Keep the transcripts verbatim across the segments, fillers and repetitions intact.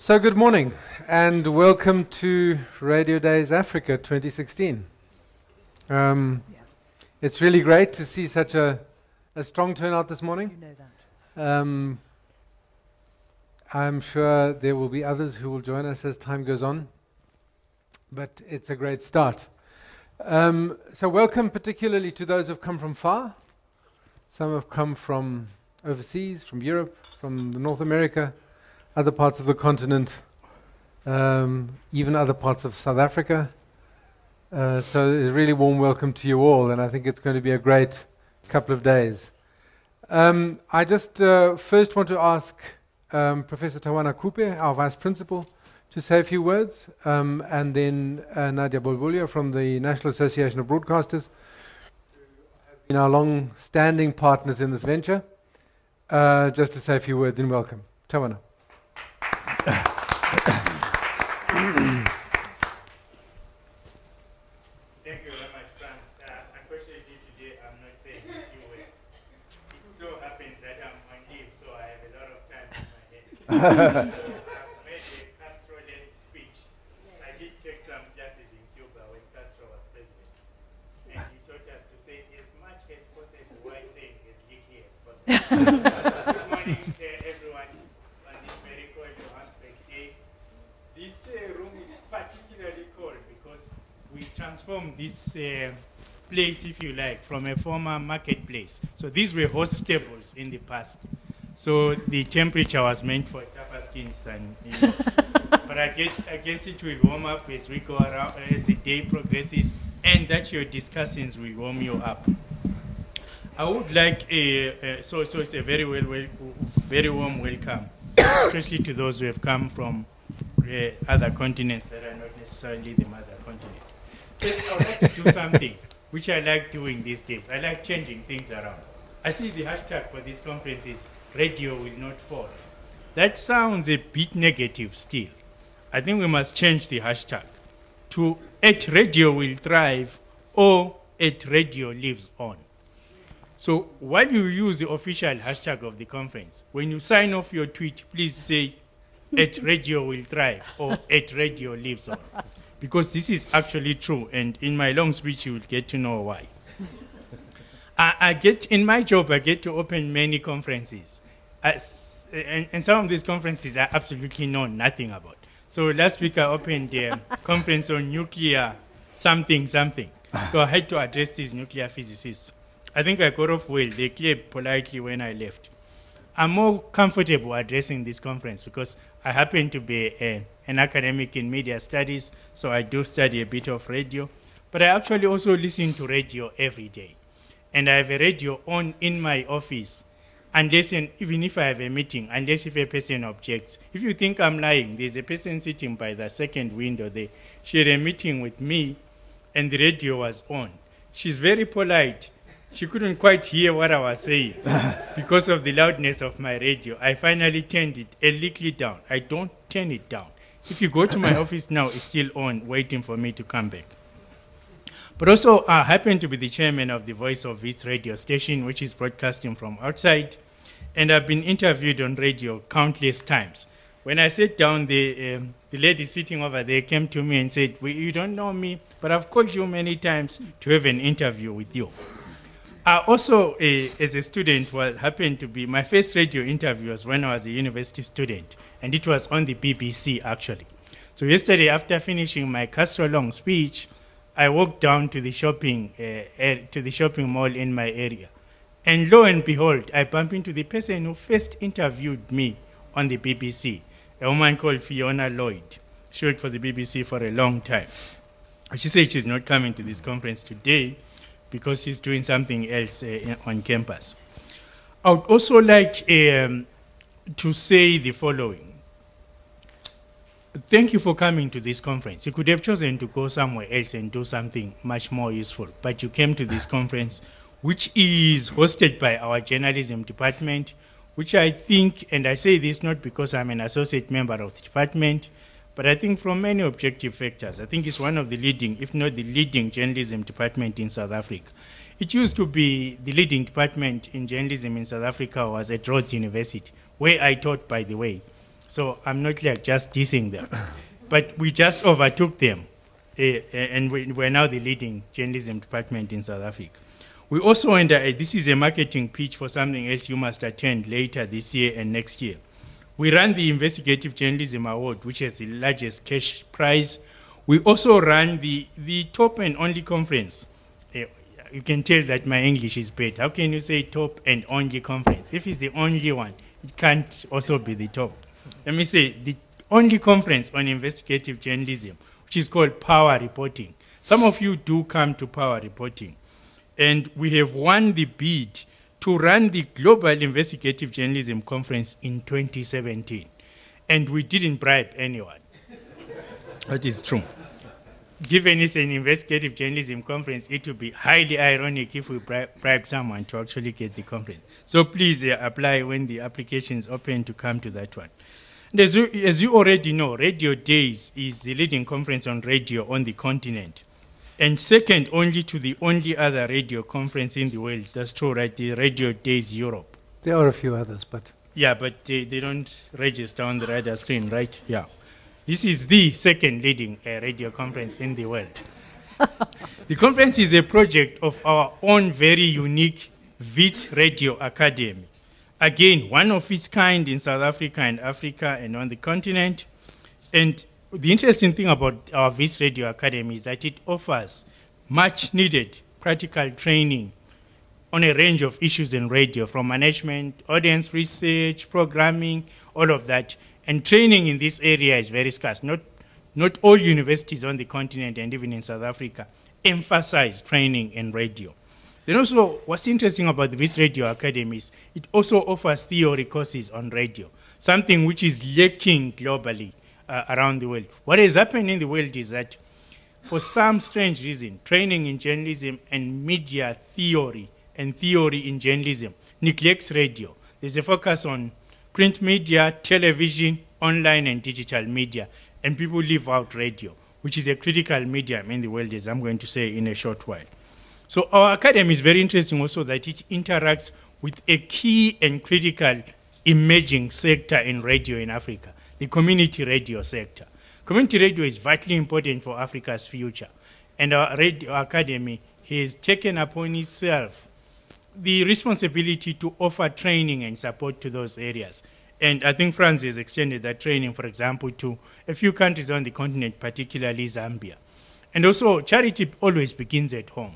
So good morning and welcome to Radio Days Africa twenty sixteen. Um, Yeah. it's really great to see such a, a strong turnout this You morning. know that. Um, I'm sure there will be others who will join us as time goes on, but it's a great start. Um, so welcome particularly to those who have come from far. Some have come from overseas, from Europe, from North America, other parts of the continent, um, even other parts of South Africa. Uh, so a really warm welcome to you all, and I think it's going to be a great couple of days. Um, I just uh, first want to ask um, Professor Tawana Kupe, our Vice Principal, to say a few words, um, and then uh, Nadia Bolbulia from the National Association of Broadcasters, in our long-standing partners in this venture, uh, just to say a few words and welcome. Tawana. Thank you very much, Franz. Uh, unfortunately, today I'm not saying a few words. It so happens that I'm on leave, so I have a lot of time in my head. So I've made a Castro-led speech. I did take some classes in Cuba when Castro was president. And he taught us to say as much as possible while saying as little as possible. Good morning to everyone on this very cold Johannesburg day. This uh, room is particularly cold because we transformed this uh, place, if you like, from a former marketplace. So these were host tables in the past. So the temperature was meant for tougher skins than yours. But I, get, I guess it will warm up as we go around, as the day progresses, and that your discussions will warm you up. I would like a, uh, so, so it's a very, well, well, very warm welcome, especially to those who have come from uh, other continents that are not necessarily the mother continent. Yes, I would like to do something which I like doing these days. I like changing things around. I see the hashtag for this conference is radio will not fall. That sounds a bit negative still. I think we must change the hashtag to at radio will thrive or at radio lives on. So while you use the official hashtag of the conference, when you sign off your tweet, please say at radio will thrive or at radio lives on. Because this is actually true, and in my long speech you will get to know why. I, I get, in my job, I get to open many conferences. As, and, and some of these conferences I absolutely know nothing about. So last week I opened a conference on nuclear something, something. So I had to address these nuclear physicists. I think I got off well. They cleared politely when I left. I'm more comfortable addressing this conference because I happen to be a, an academic in media studies, so I do study a bit of radio. But I actually also listen to radio every day. And I have a radio on in my office, unless an, even if I have a meeting, unless if a person objects. If you think I'm lying, there's a person sitting by the second window there. She had a meeting with me, and the radio was on. She's very polite. She couldn't quite hear what I was saying because of the loudness of my radio. I finally turned it a little down. I don't turn it down. If you go to my office now, it's still on, waiting for me to come back. But also, I happen to be the chairman of the Voice of Wits radio station, which is broadcasting from outside. And I've been interviewed on radio countless times. When I sat down, the, um, the lady sitting over there came to me and said, well, you don't know me, but I've called you many times to have an interview with you. I also, uh, as a student, well, happened to be, my first radio interview was when I was a university student, and it was on the B B C, actually. So yesterday, after finishing my Castro Long speech, I walked down to the shopping uh, er, to the shopping mall in my area. And lo and behold, I bumped into the person who first interviewed me on the B B C, a woman called Fiona Lloyd. She worked for the B B C for a long time. She said she's not coming to this conference today because she's doing something else uh, on campus. I would also like um, to say the following. Thank you for coming to this conference. You could have chosen to go somewhere else and do something much more useful, but you came to this conference, which is hosted by our journalism department, which I think, and I say this not because I'm an associate member of the department, but I think from many objective factors, I think it's one of the leading, if not the leading journalism department in South Africa. It used to be the leading department in journalism in South Africa was at Rhodes University, where I taught, by the way. So I'm not like just dissing them. But we just overtook them. Uh, and we, we're now the leading journalism department in South Africa. We also under, uh, this is a marketing pitch for something else you must attend later this year and next year. We run the Investigative Journalism Award, which is the largest cash prize. We also run the, the top and only conference. Uh, you can tell that my English is bad. How can you say top and only conference? If it's the only one, it can't also be the top. Let me say the only conference on investigative journalism, which is called Power Reporting. Some of you do come to Power Reporting. And we have won the bid to run the Global Investigative Journalism Conference in twenty seventeen. And we didn't bribe anyone. That is true. Given it's an investigative journalism conference, it would be highly ironic if we bri bribe someone to actually get the conference. So please uh, apply when the application is open to come to that one. And as you, as you already know, Radio Days is the leading conference on radio on the continent. And second only to the only other radio conference in the world. That's true, right? The Radio Days Europe. There are a few others, but... Yeah, but they, they don't register on the radar screen, right? Yeah. This is the second leading uh, radio conference in the world. The conference is a project of our own very unique Wits Radio Academy. Again, one of its kind in South Africa and Africa and on the continent. And the interesting thing about our Wits Radio Academy is that it offers much needed practical training on a range of issues in radio, from management, audience research, programming, all of that. And training in this area is very scarce. Not, not all universities on the continent and even in South Africa emphasize training in radio. Then also, what's interesting about the Wits Radio Academy is it also offers theory courses on radio, something which is lacking globally uh, around the world. What has happened in the world is that for some strange reason, training in journalism and media theory and theory in journalism neglects radio. There's a focus on print media, television, online and digital media, and people leave out radio, which is a critical medium in the world, as I'm going to say in a short while. So our academy is very interesting also that it interacts with a key and critical emerging sector in radio in Africa, the community radio sector. Community radio is vitally important for Africa's future, and our radio academy has taken upon itself the responsibility to offer training and support to those areas. And I think France has extended that training, for example, to a few countries on the continent, particularly Zambia. And also, charity always begins at home.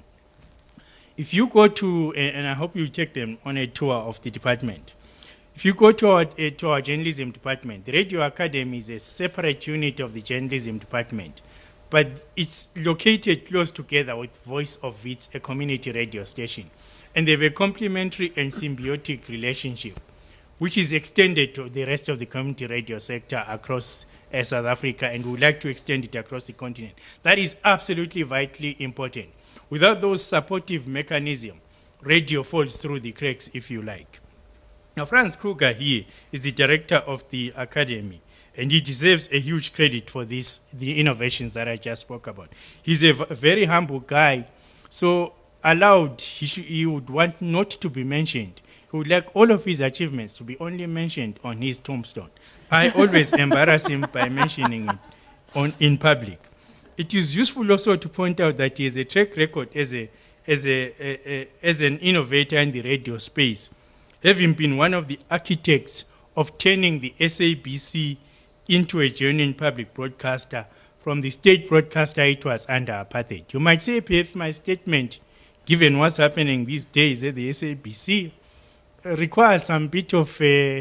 If you go to, and I hope you take them on a tour of the department, if you go to our, uh, to our journalism department, the Radio Academy is a separate unit of the journalism department, but it's located close together with Voice of Wits, a community radio station. And they have a complementary and symbiotic relationship, which is extended to the rest of the community radio sector across uh, South Africa, and we would like to extend it across the continent. That is absolutely vitally important. Without those supportive mechanisms, radio falls through the cracks, if you like. Now, Franz Kruger here is the director of the academy, and he deserves a huge credit for this, the innovations that I just spoke about. He's a very humble guy, so allowed, he, he would want not to be mentioned. He would like all of his achievements to be only mentioned on his tombstone. I always embarrass him by mentioning it on, in public. It is useful also to point out that he has a track record as, a, as, a, a, a, as an innovator in the radio space, having been one of the architects of turning the S A B C into a genuine public broadcaster from the state broadcaster it was under apartheid. You might say, perhaps my statement, given what's happening these days at the S A B C, uh, requires some bit of uh,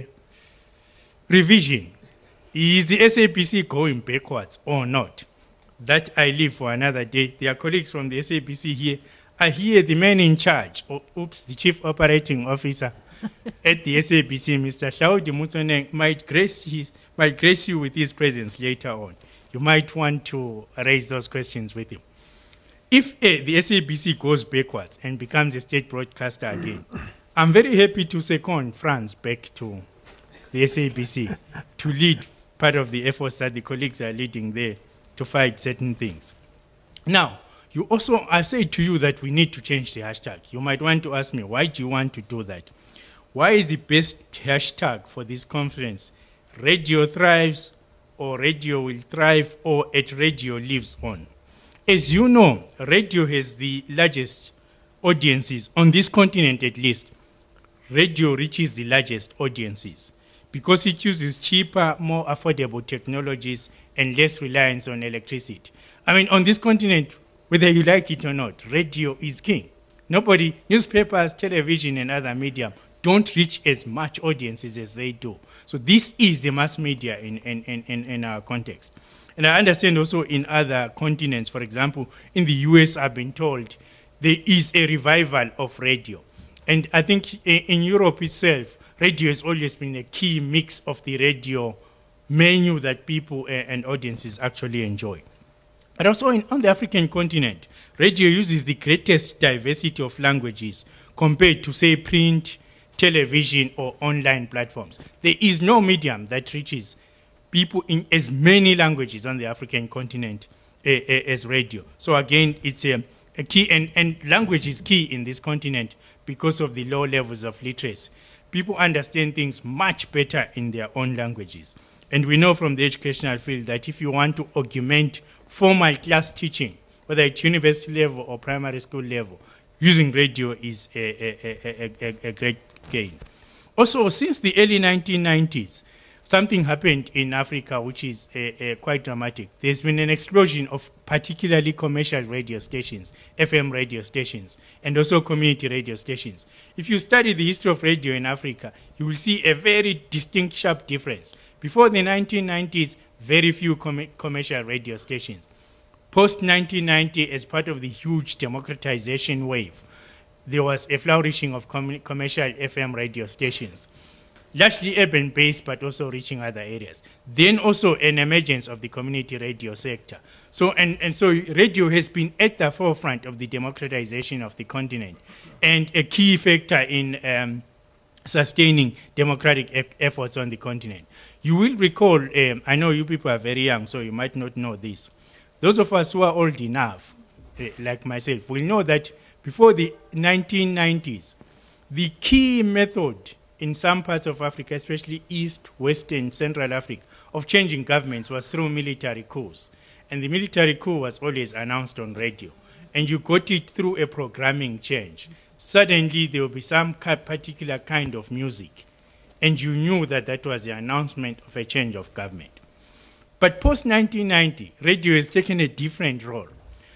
revision. Is the S A B C going backwards or not? That I leave for another day. Their colleagues from the S A B C here are here, the man in charge, or, oops, the chief operating officer at the S A B C, Mister Hlaudi Motsoeneng, might grace, his, might grace you with his presence later on. You might want to raise those questions with him. If uh, the S A B C goes backwards and becomes a state broadcaster again, I'm very happy to second France back to the S A B C to lead part of the efforts that the colleagues are leading there to fight certain things. Now, you also, I say to you that we need to change the hashtag. You might want to ask me, why do you want to do that? Why is the best hashtag for this conference radio thrives, or radio will thrive, or at radio lives on. As you know, radio has the largest audiences, on this continent at least. Radio reaches the largest audiences because it uses cheaper, more affordable technologies and less reliance on electricity. I mean, on this continent, whether you like it or not, radio is king. Nobody, newspapers, television, and other media don't reach as much audiences as they do. So this is the mass media in, in, in, in our context. And I understand also in other continents, for example, in the U S, I've been told there is a revival of radio. And I think in Europe itself, radio has always been a key mix of the radio menu that people and audiences actually enjoy. But also in, on the African continent, radio uses the greatest diversity of languages compared to, say, print, television, or online platforms. There is no medium that reaches people in as many languages on the African continent uh, uh, as radio. So again, it's a, a key, and, and language is key in this continent because of the low levels of literacy. People understand things much better in their own languages. And we know from the educational field that if you want to augment formal class teaching, whether it's university level or primary school level, using radio is a, a, a, a, a great gain. Also, since the early nineteen nineties, something happened in Africa which is uh, uh, quite dramatic. There's been an explosion of particularly commercial radio stations, F M radio stations, and also community radio stations. If you study the history of radio in Africa, you will see a very distinct, sharp difference. Before the nineteen nineties, very few com commercial radio stations. Post nineteen ninety, as part of the huge democratization wave, there was a flourishing of com commercial F M radio stations, largely urban-based, but also reaching other areas. Then also an emergence of the community radio sector. So, and, and so radio has been at the forefront of the democratization of the continent and a key factor in um, sustaining democratic e efforts on the continent. You will recall, um, I know you people are very young, so you might not know this. Those of us who are old enough, uh, like myself, will know that before the nineteen nineties, the key method in some parts of Africa, especially East, Western, Central Africa, of changing governments was through military coups. And the military coup was always announced on radio. And you got it through a programming change. Suddenly, there will be some particular kind of music. And you knew that that was the announcement of a change of government. But post nineteen ninety, radio has taken a different role.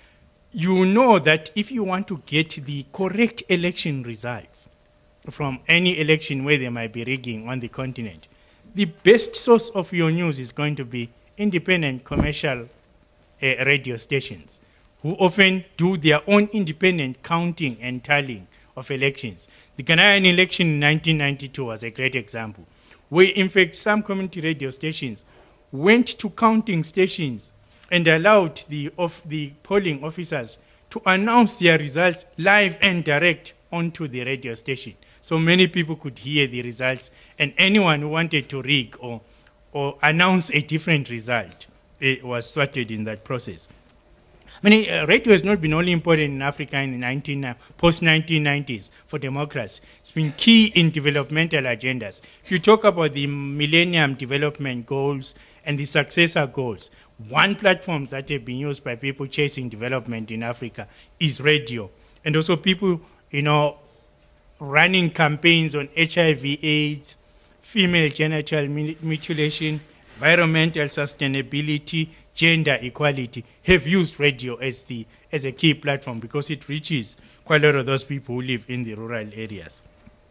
You know that if you want to get the correct election results from any election where there might be rigging on the continent, the best source of your news is going to be independent commercial uh, radio stations, who often do their own independent counting and tallying of elections. The Ghanaian election in nineteen ninety-two was a great example, where in fact some community radio stations went to counting stations and allowed the, of the polling officers to announce their results live and direct onto the radio station. So many people could hear the results, and anyone who wanted to rig or, or announce a different result, it was sorted in that process. I mean, uh, radio has not been only important in Africa in the nineteen, uh, post nineteen nineties for democracy. It's been key in developmental agendas. If you talk about the Millennium Development Goals and the successor goals, one platform that have been used by people chasing development in Africa is radio. And also people, you know, running campaigns on H I V AIDS, female genital mutilation, environmental sustainability, gender equality, have used radio as, the, as a key platform because it reaches quite a lot of those people who live in the rural areas.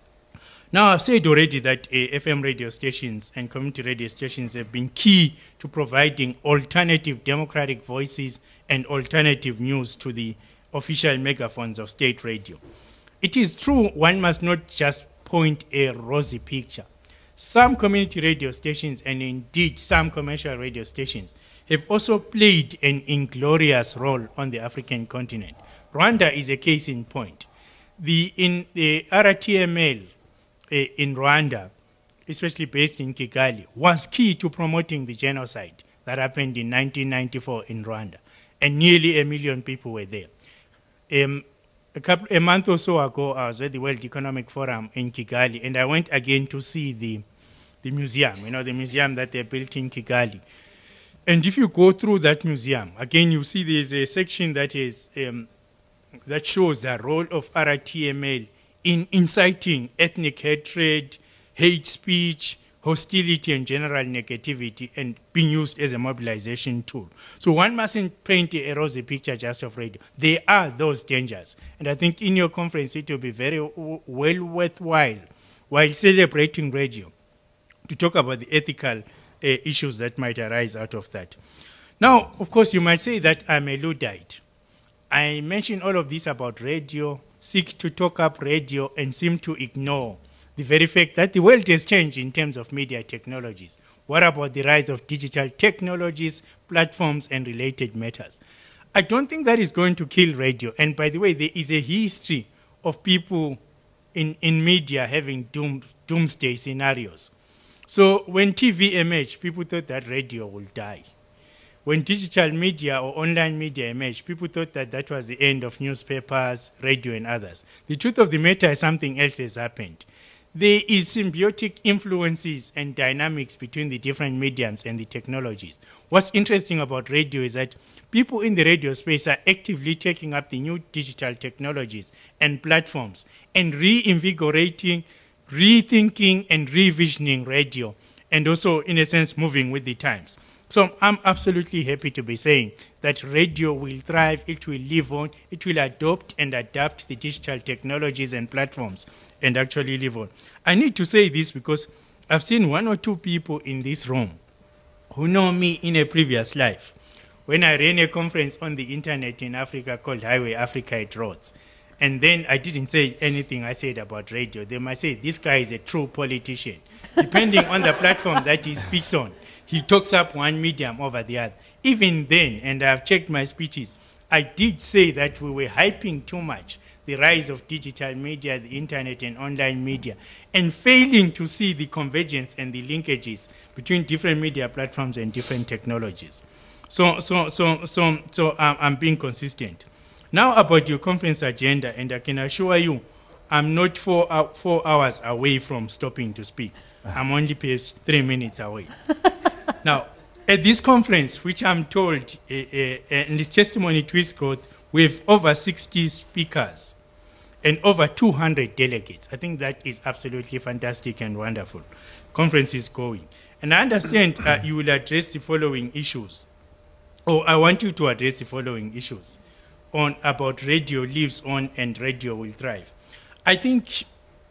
Now, I've said already that uh, F M radio stations and community radio stations have been key to providing alternative democratic voices and alternative news to the official megaphones of state radio. It is true one must not just point a rosy picture. Some community radio stations, and indeed some commercial radio stations, have also played an inglorious role on the African continent. Rwanda is a case in point. The, in the R T M L uh, in Rwanda, especially based in Kigali, was key to promoting the genocide that happened in nineteen ninety-four in Rwanda, and nearly a million people were there. Um, a, couple, a month or so ago, I was at the World Economic Forum in Kigali, and I went again to see the the museum, you know, the museum that they built in Kigali. And if you go through that museum, again, you see there's a section that is um, that shows the role of R T M L in inciting ethnic hatred, hate speech, hostility, and general negativity, and being used as a mobilization tool. So one mustn't paint a rosy picture just of radio. There are those dangers. And I think in your conference, it will be very w- well worthwhile, while celebrating radio, to talk about the ethical uh, issues that might arise out of that. Now, of course, you might say that I'm a Luddite. I mention all of this about radio, seek to talk up radio, and seem to ignore the very fact that the world has changed in terms of media technologies. What about the rise of digital technologies, platforms, and related matters? I don't think that is going to kill radio. And by the way, there is a history of people in, in media having doom, doomsday scenarios. So when T V emerged, people thought that radio would die. When digital media or online media emerged, people thought that that was the end of newspapers, radio, and others. The truth of the matter is something else has happened. There is symbiotic influences and dynamics between the different mediums and the technologies. What's interesting about radio is that people in the radio space are actively taking up the new digital technologies and platforms and reinvigorating, rethinking, and revisioning radio, and also, in a sense, moving with the times. So I'm absolutely happy to be saying that radio will thrive, it will live on, it will adopt and adapt the digital technologies and platforms and actually live on. I need to say this because I've seen one or two people in this room who know me in a previous life. When I ran a conference on the internet in Africa called Highway Africa at Rhodes, and then I didn't say anything I said about radio, they might say, this guy is a true politician. Depending on the platform that he speaks on, he talks up one medium over the other. Even then, and I've checked my speeches, I did say that we were hyping too much the rise of digital media, the internet and online media, and failing to see the convergence and the linkages between different media platforms and different technologies. So, so, so, so, so um, I'm being consistent. Now about your conference agenda, and I can assure you, I'm not four, uh, four hours away from stopping to speak. I'm only perhaps three minutes away. Now, at this conference, which I'm told uh, uh, in this testimony to its growth, we have over sixty speakers and over two hundred delegates. I think that is absolutely fantastic and wonderful. Conference is going. And I understand uh, you will address the following issues, or I want you to address the following issues on about radio lives on and radio will thrive. I think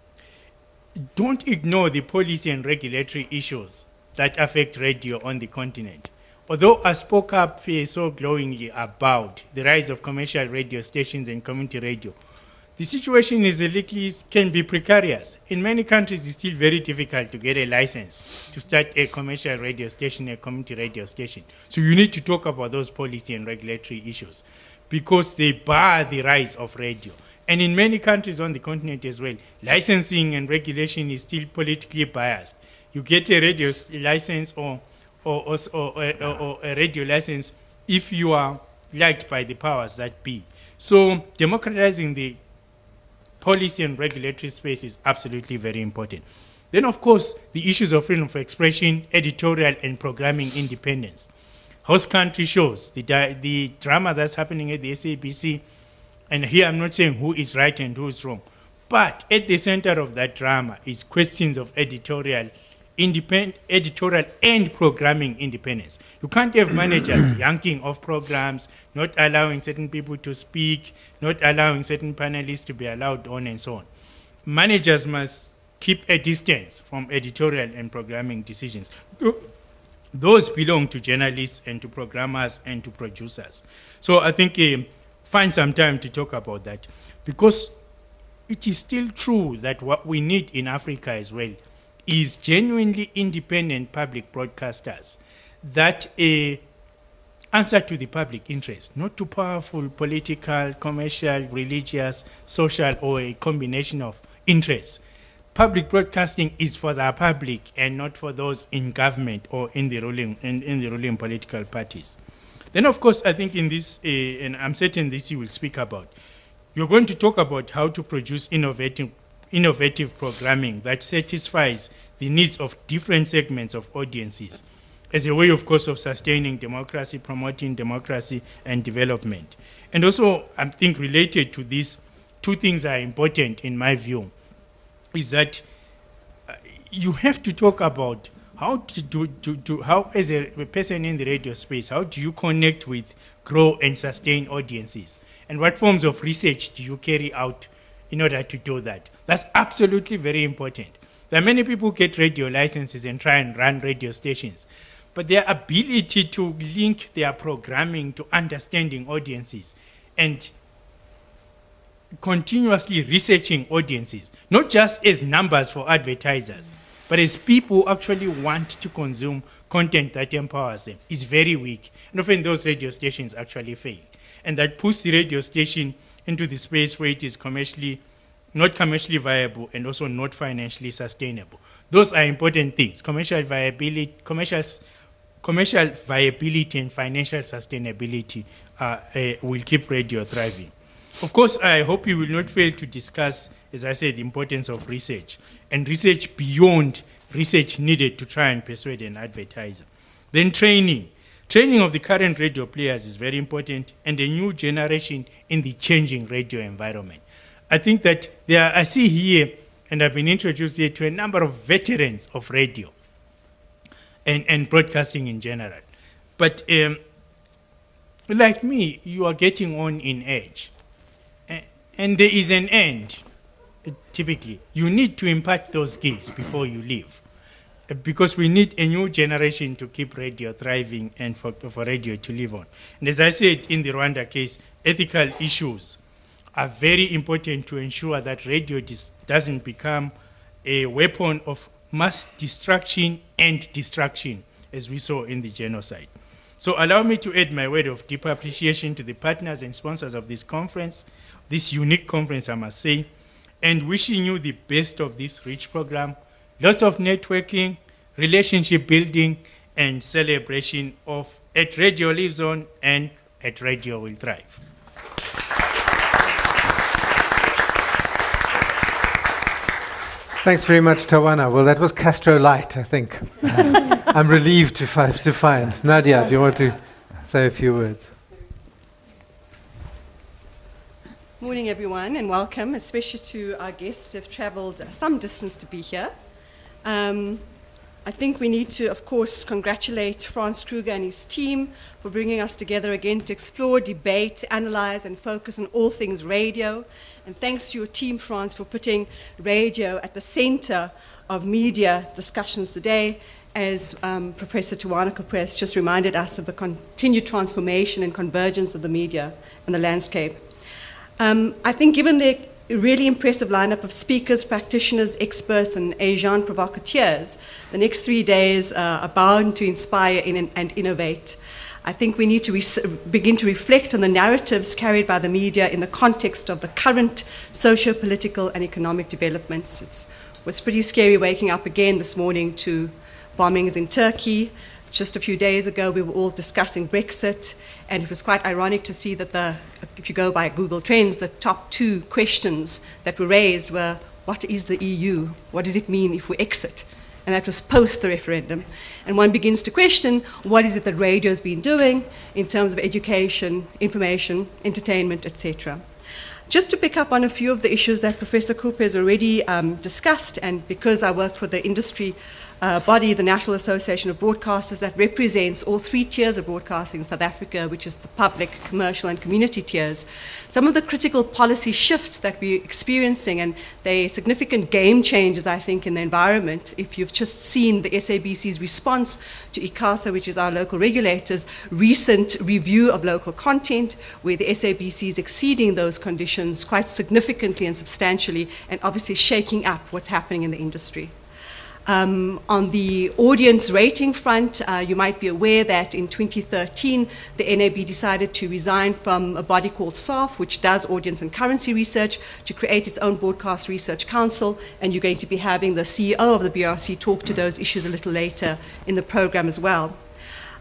don't ignore the policy and regulatory issues that affect radio on the continent. Although I spoke up uh, so glowingly about the rise of commercial radio stations and community radio, the situation is a little, can be precarious. In many countries, it's still very difficult to get a license to start a commercial radio station, a community radio station. So you need to talk about those policy and regulatory issues because they bar the rise of radio. And in many countries on the continent as well, licensing and regulation is still politically biased. You get a radio license or, or, or, or, or, or a radio license if you are liked by the powers that be. So democratizing the policy and regulatory space is absolutely very important. Then, of course, the issues of freedom of expression, editorial, and programming independence. Host country shows, the, the drama that's happening at the S A B C, and here I'm not saying who is right and who is wrong, but at the center of that drama is questions of editorial independent, editorial and programming independence. You can't have managers yanking off programs, not allowing certain people to speak, not allowing certain panelists to be allowed on and so on. Managers must keep a distance from editorial and programming decisions. Those belong to journalists and to programmers and to producers. So I think uh, find some time to talk about that, because it is still true that what we need in Africa as well is genuinely independent public broadcasters that uh, answer to the public interest, not to powerful political, commercial, religious, social, or a combination of interests. Public broadcasting is for the public and not for those in government or in the ruling in, in the ruling political parties. Then, of course, I think in this, uh, and I'm certain this you will speak about, you're going to talk about how to produce innovative innovative programming that satisfies the needs of different segments of audiences as a way, of course, of sustaining democracy, promoting democracy and development. And also, I think related to this, two things are important in my view, is that uh, you have to talk about how to do, to, to, how as a, a person in the radio space, how do you connect with, grow and sustain audiences? And what forms of research do you carry out in order to do that? That's absolutely very important. There are many people who get radio licenses and try and run radio stations, but their ability to link their programming to understanding audiences and continuously researching audiences, not just as numbers for advertisers, but as people who actually want to consume content that empowers them, is very weak. And often those radio stations actually fail. And that puts the radio station into the space where it is commercially, not commercially viable and also not financially sustainable. Those are important things. Commercial viability, commercial, commercial viability and financial sustainability uh, uh, will keep radio thriving. Of course, I hope you will not fail to discuss, as I said, the importance of research and research beyond research needed to try and persuade an advertiser. Then training. Training of the current radio players is very important, and a new generation in the changing radio environment. I think that there are, I see here, and I've been introduced here to a number of veterans of radio and, and broadcasting in general. But um, like me, you are getting on in age. And there is an end, typically. You need to impart those skills before you leave, because we need a new generation to keep radio thriving and for, for radio to live on. And as I said in the Rwanda case, ethical issues are very important to ensure that radio dis- doesn't become a weapon of mass destruction and destruction, as we saw in the genocide. So allow me to add my word of deep appreciation to the partners and sponsors of this conference, this unique conference, I must say, and wishing you the best of this rich program, lots of networking, relationship building, and celebration of At Radio Lives On and At Radio Will Thrive. Thanks very much, Tawana. Well, that was Castro Light, I think. Uh, I'm relieved to find, to find. Nadia, do you want to say a few words? Morning, everyone, and welcome, especially to our guests who have traveled some distance to be here. Um, I think we need to, of course, congratulate Franz Kruger and his team for bringing us together again to explore, debate, analyze, and focus on all things radio. And thanks to your team, Franz, for putting radio at the center of media discussions today, as um, Professor Tawana Koprez just reminded us of the continued transformation and convergence of the media and the landscape. Um, I think given the really impressive lineup of speakers, practitioners, experts, and Asian provocateurs, the next three days uh, are bound to inspire in, and innovate. I think we need to begin to reflect on the narratives carried by the media in the context of the current socio-political and economic developments. It was pretty scary waking up again this morning to bombings in Turkey. Just a few days ago, we were all discussing Brexit, and it was quite ironic to see that the, if you go by Google Trends, the top two questions that were raised were, what is the E U? What does it mean if we exit? And that was post the referendum. And one begins to question, what is it that radio has been doing in terms of education, information, entertainment, et cetera. Just to pick up on a few of the issues that Professor Cooper has already um, discussed, and because I work for the industry uh, body, the National Association of Broadcasters, that represents all three tiers of broadcasting in South Africa, which is the public, commercial, and community tiers. Some of the critical policy shifts that we're experiencing, and they're significant game changers, I think, in the environment. If you've just seen the S A B C's response to ICASA, which is our local regulators, recent review of local content, where the S A B C is exceeding those conditions quite significantly and substantially, and obviously shaking up what's happening in the industry. Um, on the audience rating front, uh, you might be aware that in twenty thirteen, the N A B decided to resign from a body called S A F, which does audience and currency research, to create its own Broadcast Research Council, and you're going to be having the C E O of the B R C talk to those issues a little later in the program as well.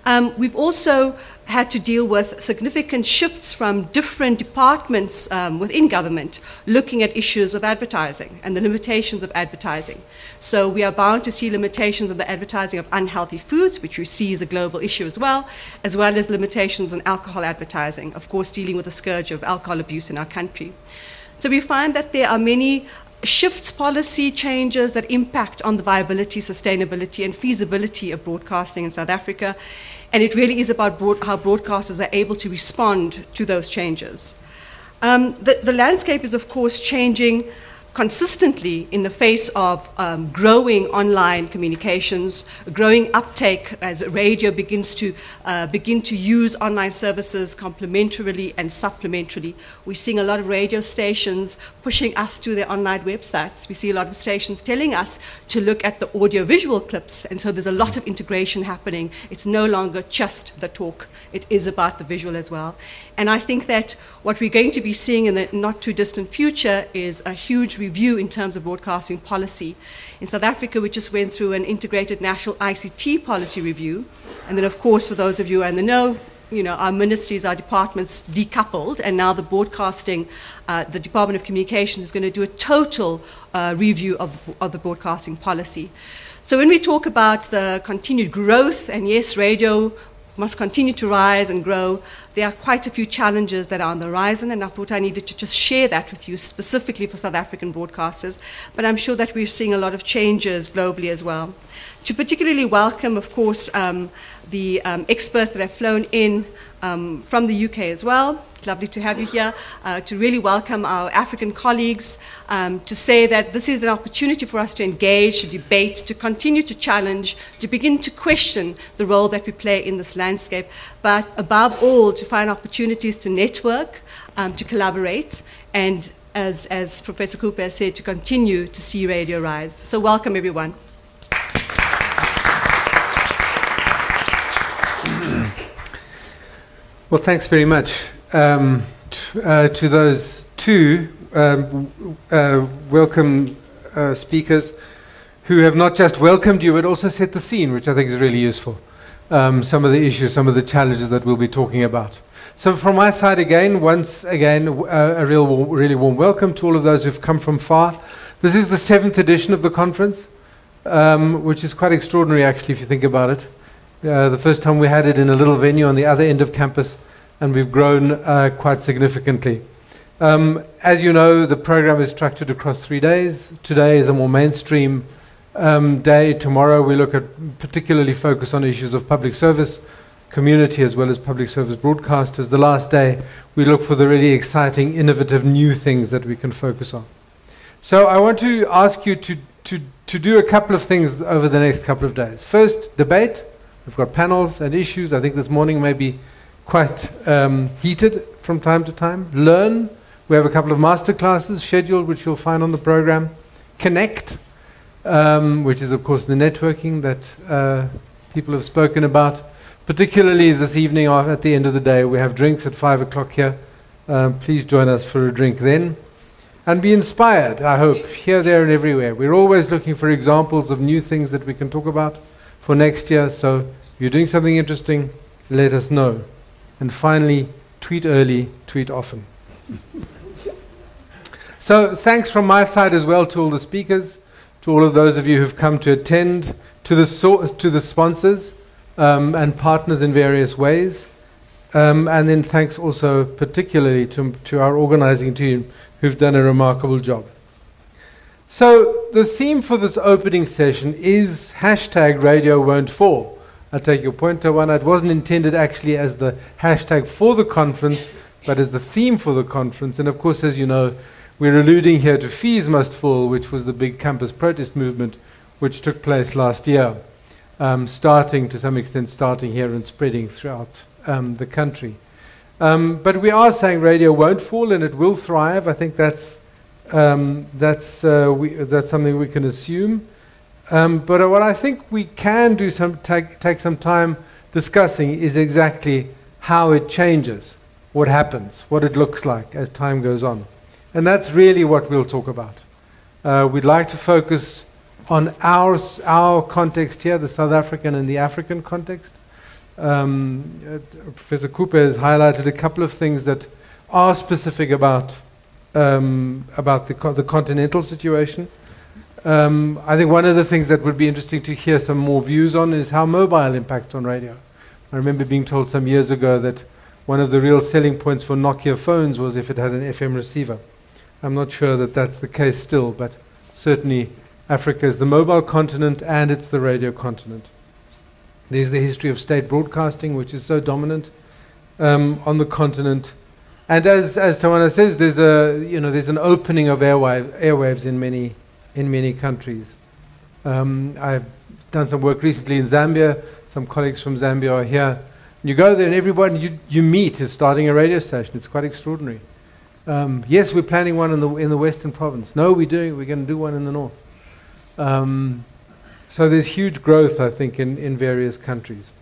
Um, we've also had to deal with significant shifts from different departments um, within government looking at issues of advertising and the limitations of advertising. So we are bound to see limitations on the advertising of unhealthy foods, which we see as a global issue as well, as well as limitations on alcohol advertising, of course dealing with the scourge of alcohol abuse in our country. So we find that there are many shifts, policy changes that impact on the viability, sustainability, and feasibility of broadcasting in South Africa. And it really is about broad, how broadcasters are able to respond to those changes. Um, the, the landscape is, of course, changing consistently in the face of um, growing online communications, growing uptake as radio begins to uh, begin to use online services complementarily and supplementarily. We're seeing a lot of radio stations pushing us to their online websites. We see a lot of stations telling us to look at the audio-visual clips, and so there's a lot of integration happening. It's no longer just the talk. It is about the visual as well. And I think that what we're going to be seeing in the not too distant future is a huge review in terms of broadcasting policy. In South Africa, we just went through an integrated national I C T policy review. And then, of course, for those of you in the know, you know, our ministries, our departments decoupled, and now the broadcasting, uh, the Department of Communications is going to do a total uh, review of, of the broadcasting policy. So when we talk about the continued growth, and yes, radio must continue to rise and grow, there are quite a few challenges that are on the horizon, and I thought I needed to just share that with you specifically for South African broadcasters, but I'm sure that we're seeing a lot of changes globally as well. To particularly welcome, of course, um, the um, experts that have flown in um, from the U K as well. It's lovely to have you here, uh, to really welcome our African colleagues, um, to say that this is an opportunity for us to engage, to debate, to continue to challenge, to begin to question the role that we play in this landscape, but above all, to find opportunities to network, um, to collaborate, and as, as Professor Cooper has said, to continue to see radio rise. So welcome, everyone. Well, thanks very much um, t- uh, to those two um, uh, welcome uh, speakers who have not just welcomed you, but also set the scene, which I think is really useful. Um, some of the issues, some of the challenges that we'll be talking about. So from my side again, once again, uh, a real, warm, really warm welcome to all of those who've come from far. This is the seventh edition of the conference, um, which is quite extraordinary actually if you think about it. Uh, the first time we had it in a little venue on the other end of campus, and we've grown uh, quite significantly. Um, as you know, the program is structured across three days. Today is a more mainstream um, day. Tomorrow we look at particularly focus on issues of public service, community, as well as public service broadcasters. The last day we look for the really exciting, innovative, new things that we can focus on. So I want to ask you to, to, to do a couple of things over the next couple of days. First, debate. We've got panels and issues. I think this morning may be quite um, heated from time to time. Learn. We have a couple of master classes scheduled, which you'll find on the program. Connect, um, which is, of course, the networking that uh, people have spoken about. Particularly this evening, at the end of the day, we have drinks at five o'clock here. Um, please join us for a drink then. And be inspired, I hope, here, there, and everywhere. We're always looking for examples of new things that we can talk about for next year. So if you're doing something interesting, let us know. And finally, tweet early, tweet often. So thanks from my side as well to all the speakers, to all of those of you who've come to attend, to the, so to the sponsors um, and partners in various ways. Um, and then thanks also particularly to, to our organizing team who've done a remarkable job. So the theme for this opening session is hashtag radio won't fall. I'll take your point, Tawana. It wasn't intended actually as the hashtag for the conference, but as the theme for the conference. And of course, as you know, we're alluding here to Fees Must Fall, which was the big campus protest movement which took place last year, um, starting to some extent starting here and spreading throughout um, the country. Um, but we are saying radio won't fall and it will thrive. I think that's um, that's uh, we, that's something we can assume. Um, but uh, what I think we can do some take, take some time discussing is exactly how it changes, what happens, what it looks like as time goes on. And that's really what we'll talk about. Uh, we'd like to focus on our, our context here, the South African and the African context, Um, uh, Professor Cooper has highlighted a couple of things that are specific about um, about the, co the continental situation. Um, I think one of the things that would be interesting to hear some more views on is how mobile impacts on radio. I remember being told some years ago that one of the real selling points for Nokia phones was if it had an F M receiver. I'm not sure that that's the case still, but certainly Africa is the mobile continent and it's the radio continent. There's the history of state broadcasting, which is so dominant um, on the continent. And as, as Tawana says, there's, a, you know, there's an opening of airwave, airwaves in many, in many countries. Um, I've done some work recently in Zambia. Some colleagues from Zambia are here. You go there and everyone you, you meet is starting a radio station. It's quite extraordinary. Um, yes, we're planning one in the, in the Western Province. No, we're doing, we're going to do one in the North. Um, so there's huge growth, I think, in, in various countries.